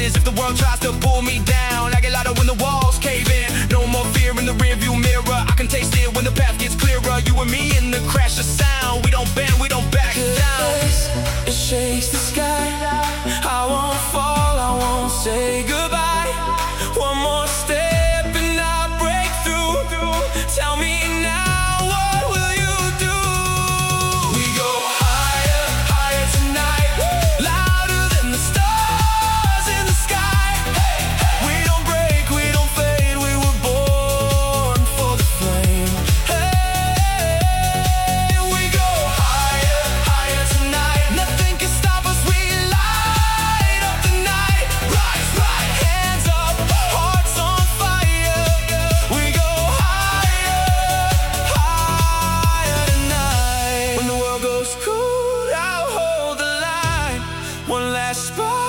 rises. If the world tries to pull me down, I get louder when the walls cave in. No more fear in the rearview mirror. I can taste it when the path gets clearer. You and me in the crash of sound. We don't bend, we don't back down. It shakes the sky. I won't fall, I won't say goodbye. One more step and I break through. Tell me now, what will you do? We go higher, higher tonight. Louder than the stars in the sky. We don't break, we don't fade. We were born for the flame. Hey, we go higher, higher tonight. Nothing can stop us, we light up the night. Rise, rise, hands up, hearts on fire. We go higher, higher tonight. When the world goes cold, I'll hold the line. One last spark.